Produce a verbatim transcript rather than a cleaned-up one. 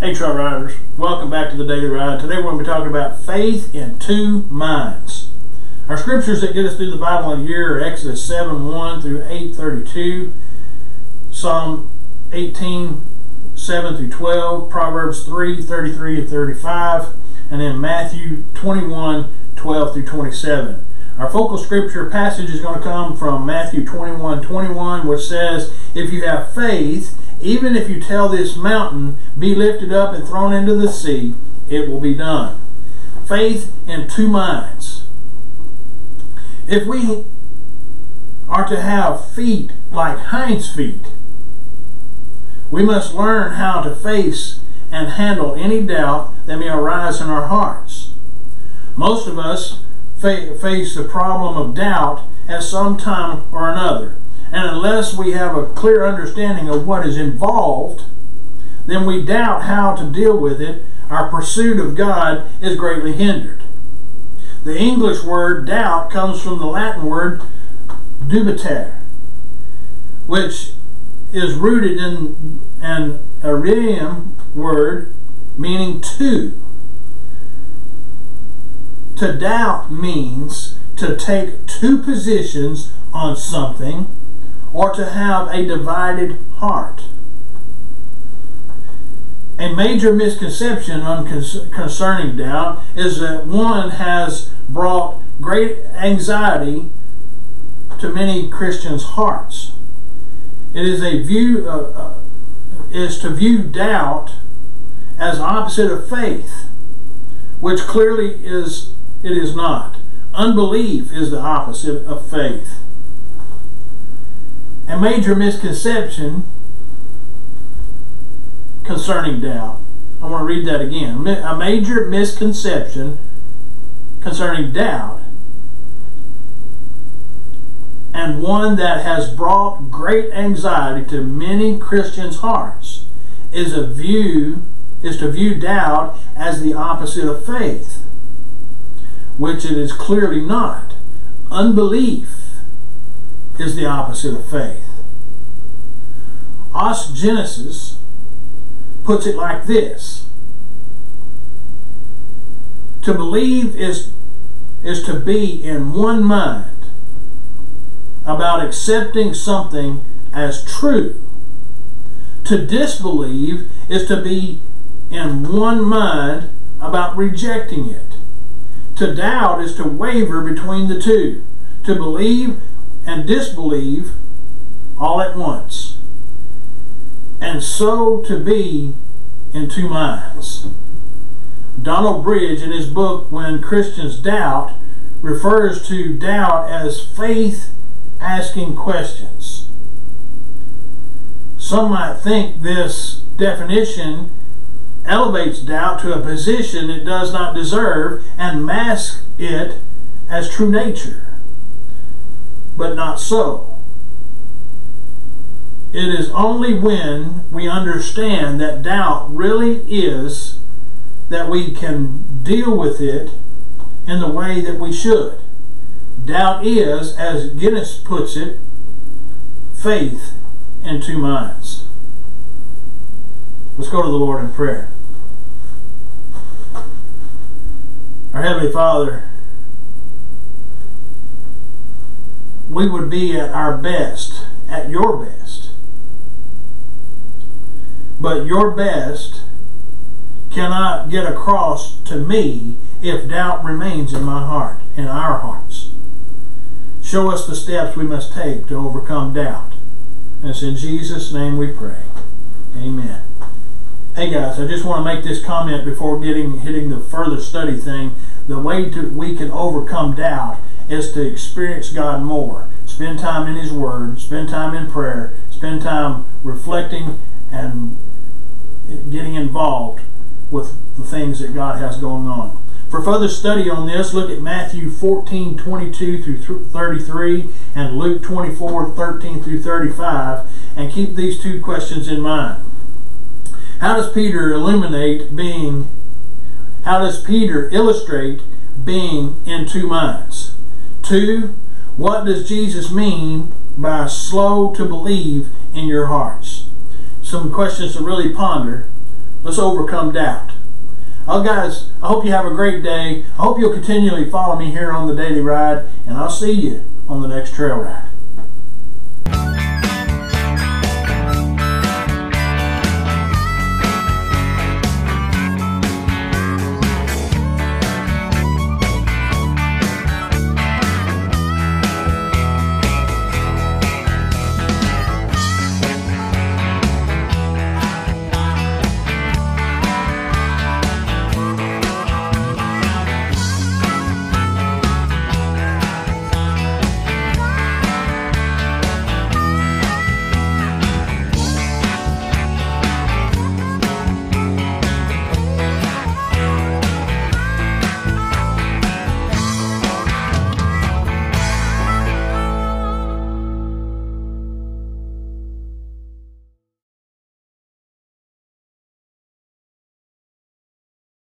Hey Trail Riders, welcome back to the Daily Ride. Today we're going to be talking about faith in two minds. Our scriptures that get us through the Bible in a year are Exodus seven one through eight thirty-two, Psalm eighteen seven through twelve, Proverbs three thirty-three and thirty-five, and then Matthew twenty-one twelve through twenty-seven. Our focal scripture passage is going to come from Matthew twenty-one twenty-one, which says, "If you have faith, even if you tell this mountain, be lifted up and thrown into the sea, it will be done." Faith in two minds. If we are to have feet like hinds feet, we must learn how to face and handle any doubt that may arise in our hearts. Most of us fa face the problem of doubt at some time or another. And unless we have a clear understanding of what is involved, then we doubt how to deal with it. Our pursuit of God is greatly hindered. The English word doubt comes from the Latin word dubitare, which is rooted in an Aramean word meaning two. To doubt means to take two positions on something, or to have a divided heart. A major misconception on concerning doubt is that one has brought great anxiety to many Christians' hearts. It is a view uh, uh, is to view doubt as opposite of faith, which clearly is it is not. Unbelief is the opposite of faith. A major misconception concerning doubt. I want to read that again. A major misconception concerning doubt, and one that has brought great anxiety to many Christians' hearts, is a view is to view doubt as the opposite of faith, which it is clearly not. Unbelief is the opposite of faith. Os Genesis puts it like this: to believe is, is to be in one mind about accepting something as true. To disbelieve is to be in one mind about rejecting it. To doubt is to waver between the two. To believe and disbelieve all at once, and so to be in two minds. Donald Bridge, in his book When Christians Doubt, refers to doubt as faith asking questions. Some might think this definition elevates doubt to a position it does not deserve and masks it as true nature. But not so. It is only when we understand that doubt really is that we can deal with it in the way that we should. Doubt is, as Guinness puts it, faith in two minds. Let's go to the Lord in prayer. Our Heavenly Father, we would be at our best, at your best. But your best cannot get across to me if doubt remains in my heart, in our hearts. Show us the steps we must take to overcome doubt. And it's in Jesus' name we pray. Amen. Hey guys, I just want to make this comment before getting hitting the further study thing. The way to, we can overcome doubt is to experience God more. Spend time in His Word, spend time in prayer, spend time reflecting and getting involved with the things that God has going on. For further study on this, look at Matthew fourteen twenty-two through thirty-three and Luke twenty-four thirteen through thirty-five, and keep these two questions in mind. How does Peter illuminate being, how does Peter illustrate being in two minds? Two, what does Jesus mean by slow to believe in your hearts? Some questions to really ponder Let's overcome doubt. Oh, guys, I hope you have a great day. I hope you'll continually follow me here on the Daily Ride, and I'll see you on the next trail ride.